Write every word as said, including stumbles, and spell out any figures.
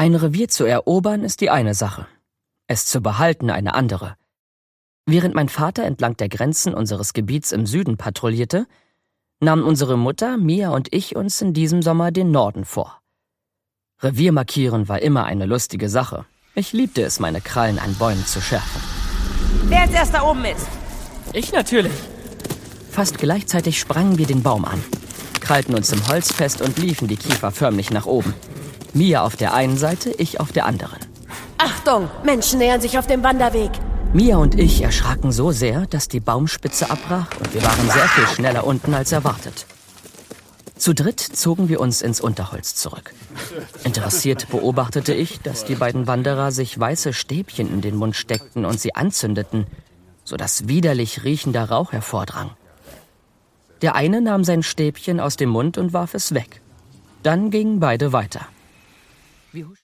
Ein Revier zu erobern ist die eine Sache, es zu behalten eine andere. Während mein Vater entlang der Grenzen unseres Gebiets im Süden patrouillierte, nahmen unsere Mutter, Mia und ich uns in diesem Sommer den Norden vor. Revier markieren war immer eine lustige Sache. Ich liebte es, meine Krallen an Bäumen zu schärfen. Wer als erster oben ist? Ich natürlich. Fast gleichzeitig sprangen wir den Baum an, krallten uns im Holz fest und liefen die Kiefer förmlich nach oben. Mia auf der einen Seite, ich auf der anderen. Achtung, Menschen nähern sich auf dem Wanderweg. Mia und ich erschraken so sehr, dass die Baumspitze abbrach und wir waren sehr viel schneller unten als erwartet. Zu dritt zogen wir uns ins Unterholz zurück. Interessiert beobachtete ich, dass die beiden Wanderer sich weiße Stäbchen in den Mund steckten und sie anzündeten, sodass widerlich riechender Rauch hervordrang. Der eine nahm sein Stäbchen aus dem Mund und warf es weg. Dann gingen beide weiter.